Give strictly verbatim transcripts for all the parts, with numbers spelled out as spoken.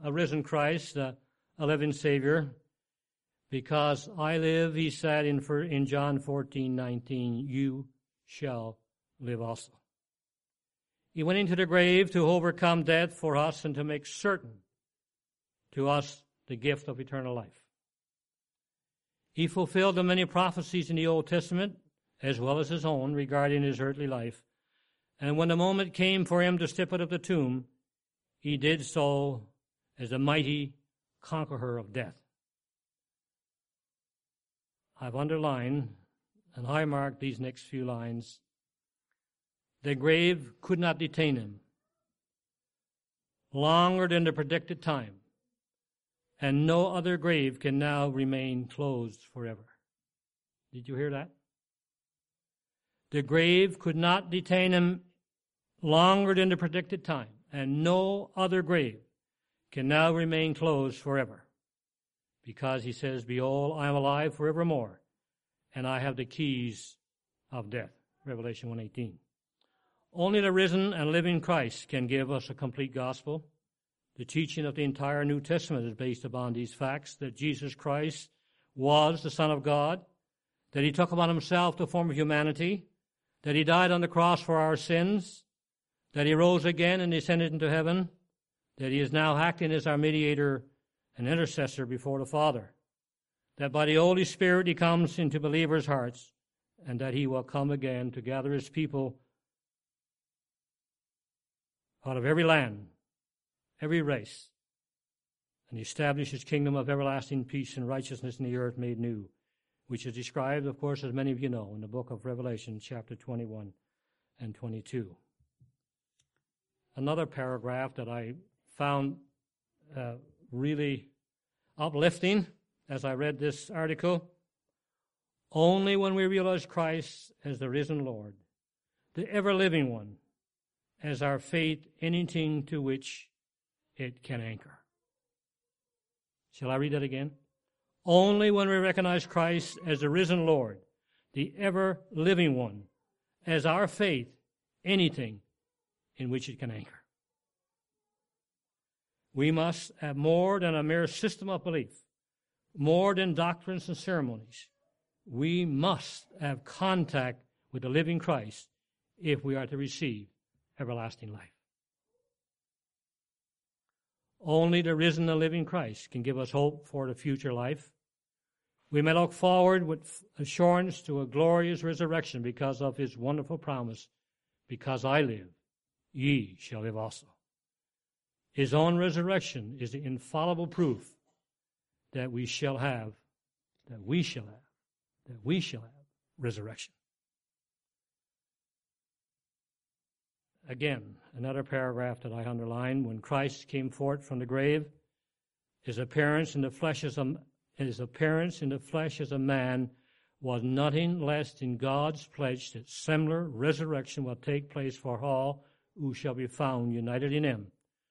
a risen Christ, a, a living Savior. Because I live, he said in, in John fourteen nineteen, you shall live also. He went into the grave to overcome death for us and to make certain to us the gift of eternal life. He fulfilled the many prophecies in the Old Testament, as well as his own, regarding his earthly life. And when the moment came for him to step out of the tomb, he did so as a mighty conqueror of death. I've underlined and highmarked these next few lines. The grave could not detain him longer than the predicted time, and no other grave can now remain closed forever. Did you hear that? The grave could not detain him longer than the predicted time, and no other grave can now remain closed forever. Because he says, behold, I am alive forevermore, and I have the keys of death. Revelation one eighteen. Only the risen and living Christ can give us a complete gospel. The teaching of the entire New Testament is based upon these facts, that Jesus Christ was the Son of God, that he took upon himself the form of humanity, that he died on the cross for our sins, that he rose again and ascended into heaven, that he is now acting as our mediator and intercessor before the Father, that by the Holy Spirit he comes into believers' hearts, and that he will come again to gather his people out of every land, every race, and establish his kingdom of everlasting peace and righteousness in the earth made new, which is described, of course, as many of you know, in the book of Revelation, chapter twenty-one and twenty-two. Another paragraph that I found uh, really uplifting as I read this article. Only when we realize Christ as the risen Lord, the ever-living one, as our faith, anything to which it can anchor. Shall I read that again? Only when we recognize Christ as the risen Lord, the ever-living one, as our faith, anything in which it can anchor. We must have more than a mere system of belief, more than doctrines and ceremonies. We must have contact with the living Christ if we are to receive everlasting life. Only the risen and living Christ can give us hope for the future life. We may look forward with assurance to a glorious resurrection because of his wonderful promise, because I live, ye shall live also. His own resurrection is the infallible proof that we shall have, that we shall have, that we shall have resurrection. Again, another paragraph that I underline. When Christ came forth from the grave, his appearance in the flesh as a, his appearance in the flesh as a man was nothing less than God's pledge that similar resurrection will take place for all who shall be found united in him.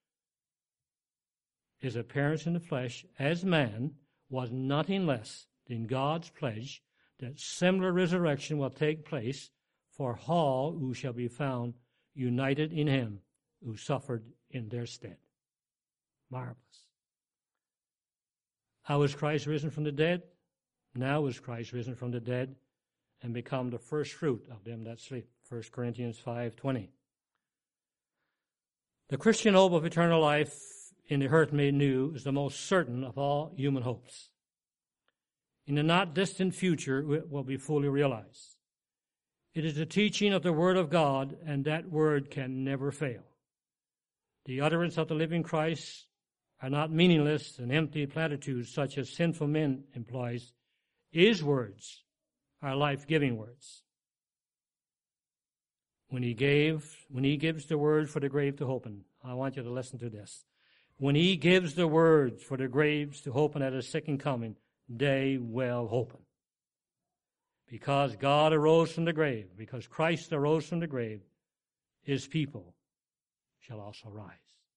His appearance in the flesh as man was nothing less than God's pledge that similar resurrection will take place for all who shall be found united in him who suffered in their stead. Marvelous. How is Christ risen from the dead? Now is Christ risen from the dead and become the first fruit of them that sleep. First Corinthians five twenty. The Christian hope of eternal life in the earth made new is the most certain of all human hopes. In the not distant future, it will be fully realized. It is the teaching of the Word of God, and that Word can never fail. The utterance of the living Christ are not meaningless and empty platitudes such as sinful men implies. His words are life-giving words. When he gave, when he gives the word for the grave to open, I want you to listen to this. When he gives the words for the graves to open at his second coming, they will open. Because God arose from the grave, because Christ arose from the grave, his people shall also rise.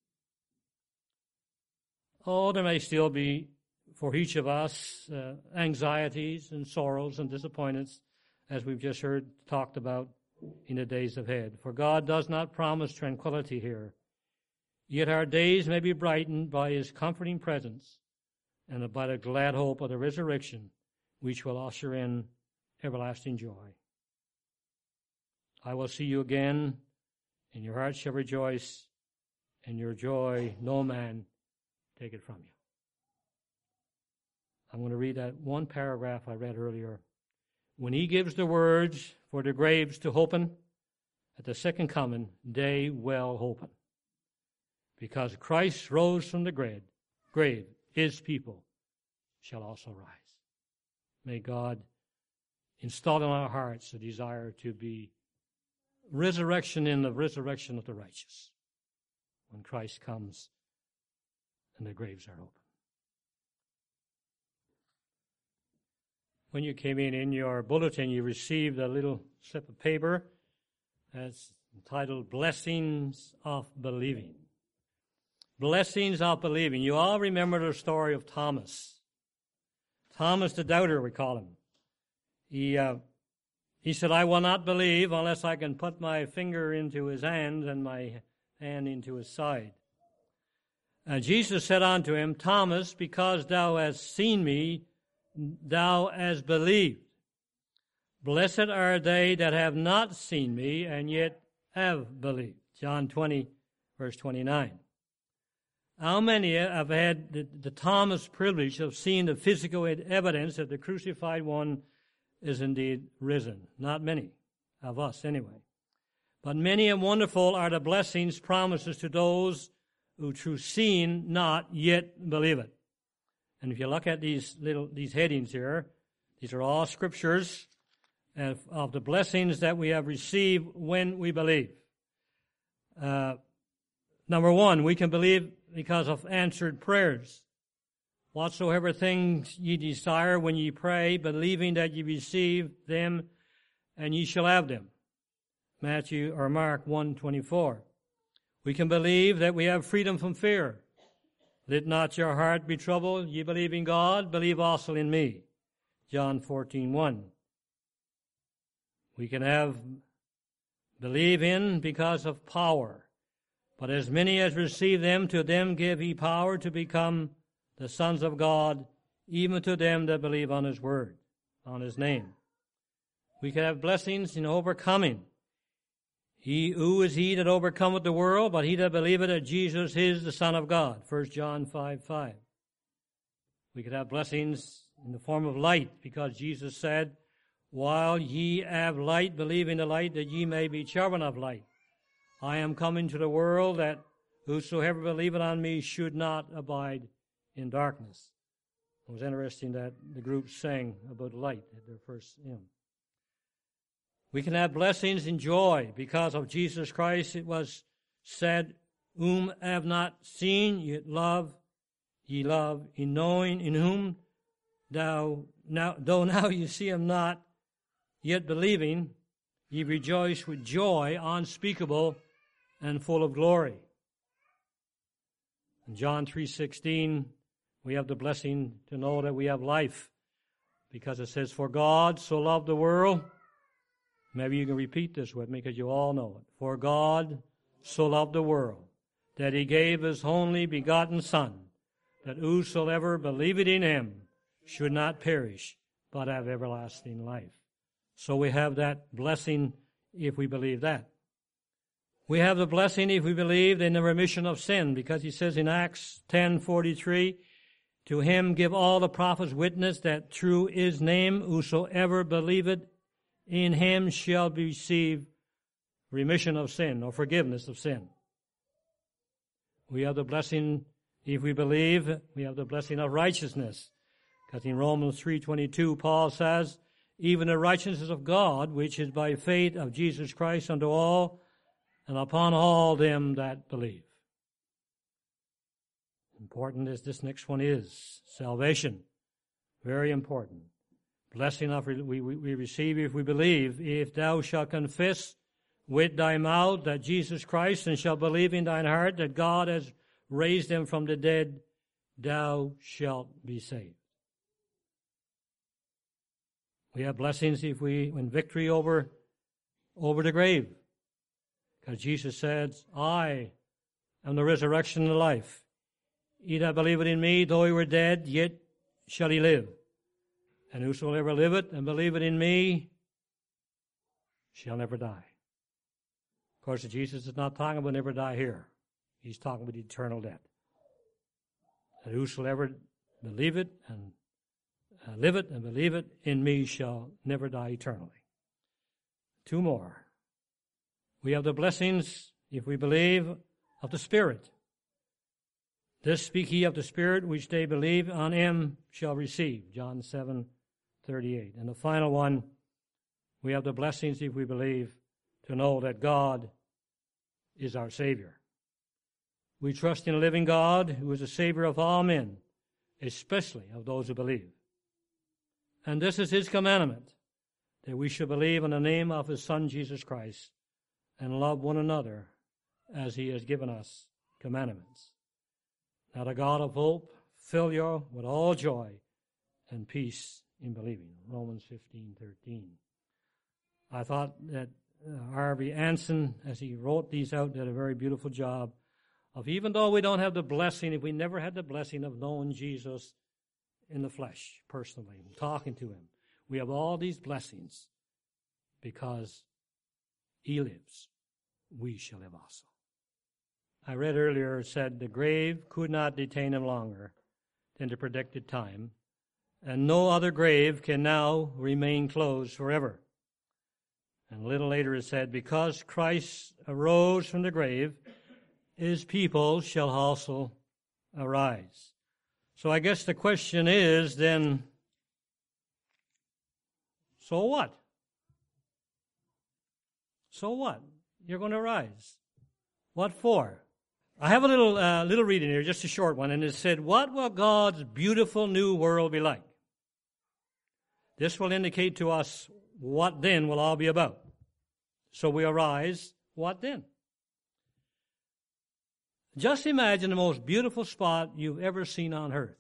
Oh, there may still be, for each of us, uh, anxieties and sorrows and disappointments, as we've just heard talked about in the days ahead. For God does not promise tranquility here. Yet our days may be brightened by his comforting presence and by the glad hope of the resurrection, which will usher in everlasting joy. I will see you again, and your heart shall rejoice, and your joy no man take it from you. I'm going to read that one paragraph I read earlier. When he gives the words for the graves to open at the second coming, they will open. Because Christ rose from the grave, grave, his people shall also rise. May God install in our hearts a desire to be resurrection in the resurrection of the righteous when Christ comes and the graves are open. When you came in, in your bulletin, you received a little slip of paper that's entitled Blessings of Believing. Blessings of Believing. You all remember the story of Thomas. Thomas the doubter, we call him. He uh, he said, I will not believe unless I can put my finger into his hand and my hand into his side. And Jesus said unto him, Thomas, because thou hast seen me, thou hast believed. Blessed are they that have not seen me and yet have believed. John twenty, verse twenty-nine. How many have had the, the Thomas privilege of seeing the physical evidence that the crucified one is indeed risen? Not many of us, anyway. But many and wonderful are the blessings, promises to those who through seeing not yet believe it. And if you look at these little these headings here, these are all scriptures of, of the blessings that we have received when we believe. Uh, number one, we can believe because of answered prayers. Whatsoever things ye desire when ye pray, believing that ye receive them, and ye shall have them. Matthew or Mark one twenty-four. We can believe that we have freedom from fear. Let not your heart be troubled. Ye believe in God, believe also in me. John fourteen one. We can have believe in because of power. But as many as receive them, to them give he power to become the sons of God, even to them that believe on his word, on his name. We can have blessings in overcoming. He who is he that overcometh the world, but he that believeth that Jesus is the Son of God. First John five five. We could have blessings in the form of light, because Jesus said, while ye have light, believe in the light, that ye may be children of light. I am come into the world that whosoever believeth on me should not abide in darkness. It was interesting that the group sang about light at their first hymn. We can have blessings in joy because of Jesus Christ. It was said, whom have not seen, yet love, ye love, in knowing in whom thou now, though now you see him not, yet believing, ye rejoice with joy unspeakable and full of glory. In John three sixteen, we have the blessing to know that we have life, because it says, for God so loved the world. Maybe you can repeat this with me because you all know it. For God so loved the world that he gave his only begotten Son, that whosoever believeth in him should not perish, but have everlasting life. So we have that blessing if we believe that. We have the blessing if we believe in the remission of sin, because he says in Acts ten forty-three, to him give all the prophets witness that through his name whosoever believeth in him shall receive remission of sin or forgiveness of sin. We have the blessing, if we believe, we have the blessing of righteousness. Because in Romans three twenty-two, Paul says, even the righteousness of God, which is by faith of Jesus Christ unto all and upon all them that believe. Important as this next one is, salvation. Very important. Blessing of we, we, we receive if we believe. If thou shalt confess with thy mouth that Jesus Christ, and shalt believe in thine heart that God has raised him from the dead, thou shalt be saved. We have blessings if we win victory over, over the grave. Because Jesus said, I am the resurrection and the life. He that believeth in me, though he were dead, yet shall he live. And whosoever liveth and believeth in me shall never die. Of course, Jesus is not talking about never die here. He's talking about eternal death. And whosoever believeth and uh, liveth and believeth in me shall never die eternally. Two more. We have the blessings, if we believe, of the Spirit. This speak ye of the Spirit, which they believe on him shall receive. John seven thirty-eight. And the final one, we have the blessings, if we believe, to know that God is our Savior. We trust in a living God who is the Savior of all men, especially of those who believe. And this is his commandment, that we should believe in the name of his Son, Jesus Christ, and love one another as he has given us commandments. Now the God of hope fill you with all joy and peace in believing. Romans fifteen thirteen. I thought that uh, Harvey Anson, as he wrote these out, did a very beautiful job of, even though we don't have the blessing, if we never had the blessing of knowing Jesus in the flesh, personally, talking to him, we have all these blessings because he lives. We shall live also. I read earlier, it said, the grave could not detain him longer than the predicted time, and no other grave can now remain closed forever. And a little later it said, because Christ arose from the grave, his people shall also arise. So I guess the question is then, so what? So what? You're going to rise. What for? I have a little uh, little reading here, just a short one, and it said, what will God's beautiful new world be like? This will indicate to us what then will all be about. So we arise, what then? Just imagine the most beautiful spot you've ever seen on earth.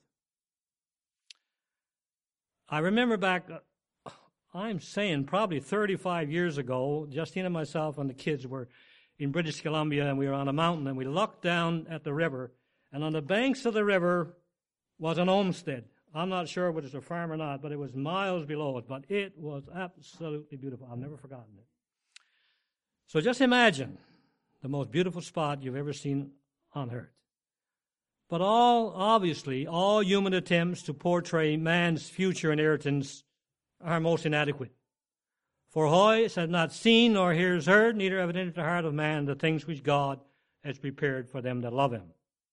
I remember back, uh, I'm saying probably thirty-five years ago, Justine and myself and the kids were in British Columbia, and we were on a mountain, and we looked down at the river, and on the banks of the river was an homestead. I'm not sure whether it's a farm or not, but it was miles below it, but it was absolutely beautiful. I've never forgotten it. So just imagine the most beautiful spot you've ever seen on earth. But all, obviously, all human attempts to portray man's future inheritance are most inadequate. For eyes have not seen nor ears heard, neither have it entered the heart of man the things which God has prepared for them that love him.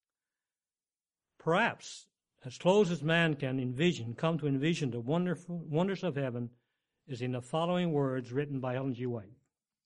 Perhaps, as close as man can envision, come to envision the wonderful wonders of heaven, is in the following words written by Ellen G. White.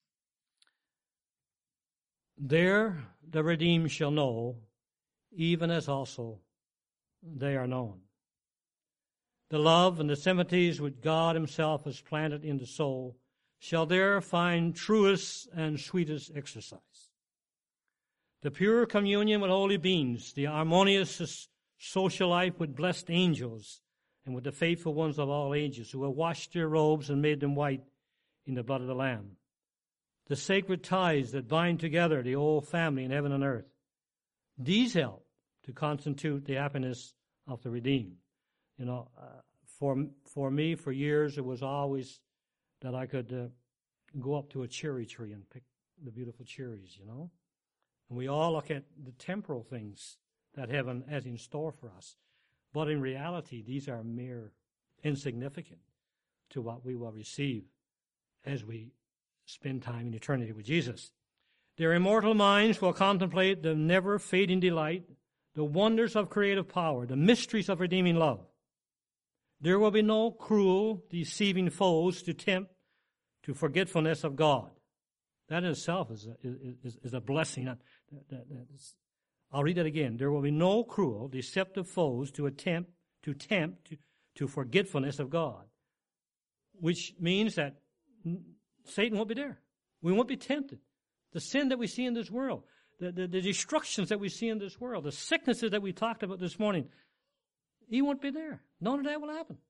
There the redeemed shall know, even as also they are known. The love and the sympathies which God himself has planted in the soul shall there find truest and sweetest exercise. The pure communion with holy beings, the harmonious social life with blessed angels, and with the faithful ones of all ages who have washed their robes and made them white in the blood of the Lamb. The sacred ties that bind together the whole family in heaven and earth. These help to constitute the happiness of the redeemed. You know, uh, for for me, for years, it was always that I could uh, go up to a cherry tree and pick the beautiful cherries, you know. And we all look at the temporal things that heaven has in store for us. But in reality, these are mere insignificant to what we will receive as we spend time in eternity with Jesus. Their immortal minds will contemplate the never-fading delight, the wonders of creative power, the mysteries of redeeming love. There will be no cruel, deceiving foes to tempt to forgetfulness of God. That in itself is a, is, is a blessing. That, that, that is, I'll read that again. There will be no cruel, deceptive foes to attempt to tempt to, to forgetfulness of God, which means that Satan won't be there. We won't be tempted. The sin that we see in this world, the, the, the destructions that we see in this world, the sicknesses that we talked about this morning, he won't be there. None of that will happen.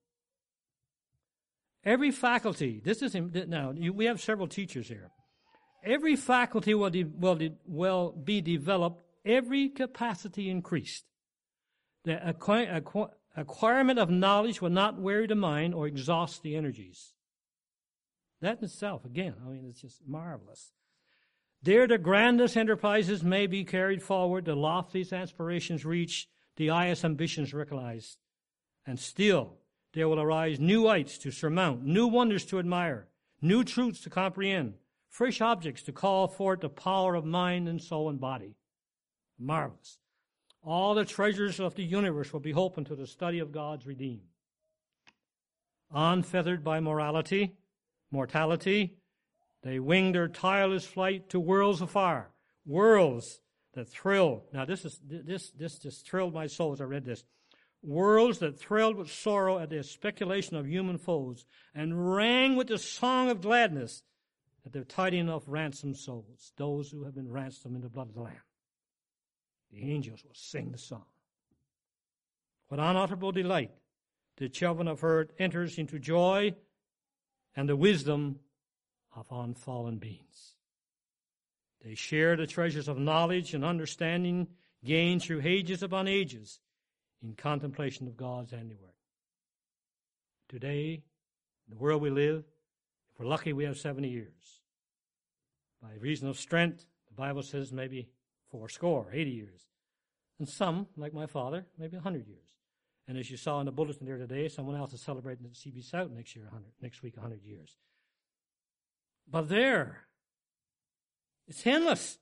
Every faculty, this is, now, we have several teachers here. Every faculty will, de, will, de, will be developed every capacity increased. The acqui- acqu- acquirement of knowledge will not weary the mind or exhaust the energies. That in itself, again, I mean, it's just marvelous. There the grandest enterprises may be carried forward, the loftiest aspirations reached, the highest ambitions realized. And still there will arise new heights to surmount, new wonders to admire, new truths to comprehend, fresh objects to call forth the power of mind and soul and body. Marvelous. All the treasures of the universe will be open to the study of God's redeemed. Unfeathered by morality, mortality, they wing their tireless flight to worlds afar, worlds that thrill. Now this is this this just thrilled my soul as I read this. Worlds that thrilled with sorrow at the speculation of human foes and rang with the song of gladness at the tidings of ransomed souls, those who have been ransomed in the blood of the Lamb. The angels will sing the song. With unutterable delight, the children of earth enters into joy and the wisdom of unfallen beings. They share the treasures of knowledge and understanding gained through ages upon ages in contemplation of God's handiwork. Today, in the world we live, if we're lucky, we have seventy years. By reason of strength, the Bible says maybe four score, eighty years. And some, like my father, maybe a hundred years. And as you saw in the bulletin there today, someone else is celebrating at C B South next year, one hundred, next week, a hundred years. But there, it's endless.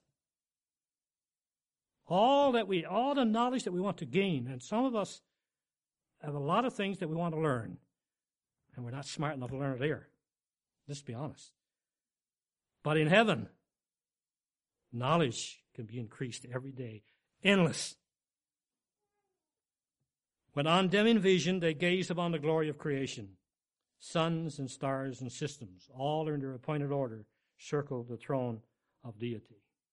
All that we, all the knowledge that we want to gain, and some of us have a lot of things that we want to learn, and we're not smart enough to learn it here. Let's be honest. But in heaven, knowledge can be increased every day, endless. With undimming vision, they gaze upon the glory of creation. Suns and stars and systems, all in their appointed order, circle the throne of deity.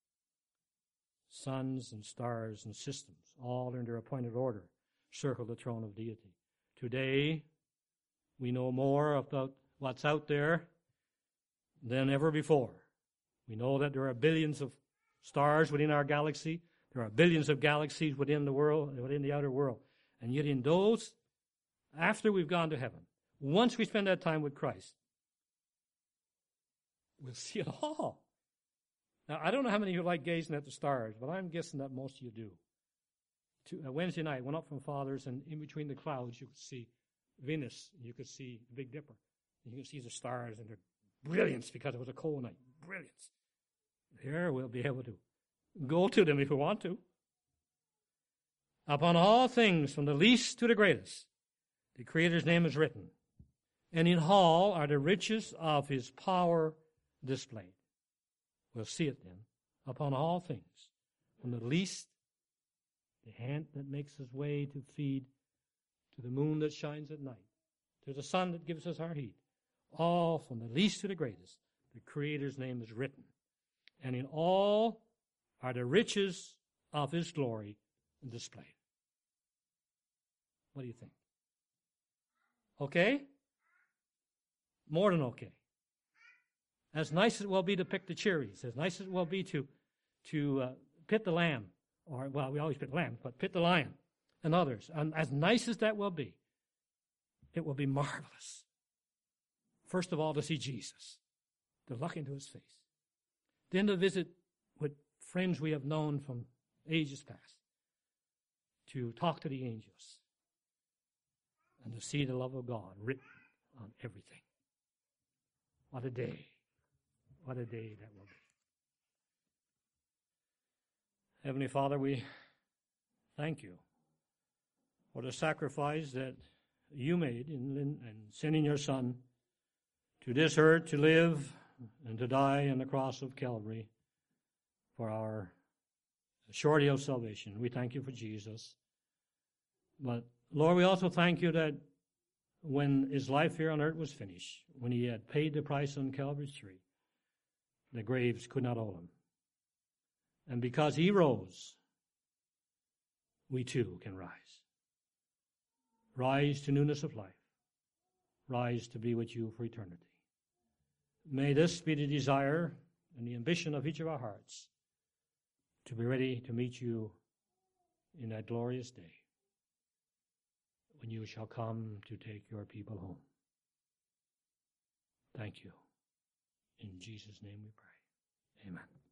Suns and stars and systems, all in their appointed order, circle the throne of deity. Today, we know more about what's out there than ever before. We know that there are billions of stars within our galaxy. There are billions of galaxies within the world, within the outer world. And yet in those, after we've gone to heaven, once we spend that time with Christ, we'll see it all. Now, I don't know how many of you like gazing at the stars, but I'm guessing that most of you do. To, uh, Wednesday night, went up from Father's, and in between the clouds, you could see Venus, you could see the Big Dipper. And you could see the stars and their brilliance because it was a cold night. Brilliance. Here, we'll be able to go to them if we want to. Upon all things, from the least to the greatest, the Creator's name is written, and in all are the riches of His power displayed. We'll see it then. Upon all things, from the least, the ant that makes his way to feed, to the moon that shines at night, to the sun that gives us our heat, all from the least to the greatest, the Creator's name is written. And in all are the riches of His glory displayed. What do you think? Okay? More than okay. As nice as it will be to pick the cherries, as nice as it will be to to uh, pit the lamb, or, well, we always pit lambs, but pit the lion and others, and as nice as that will be, it will be marvelous. First of all, to see Jesus, to look into His face. Then to visit with friends we have known from ages past, to talk to the angels, and to see the love of God written on everything. What a day. What a day that will be. Heavenly Father, we thank You for the sacrifice that You made in, in sending Your Son to this earth to live and to die on the cross of Calvary for our surety of salvation. We thank You for Jesus. But Lord, we also thank You that when His life here on earth was finished, when He had paid the price on Calvary's tree, the graves could not hold Him. And because He rose, we too can rise. Rise to newness of life. Rise to be with You for eternity. May this be the desire and the ambition of each of our hearts, to be ready to meet you in that glorious day when you shall come to take your people home. Thank you. In Jesus' name we pray. Amen.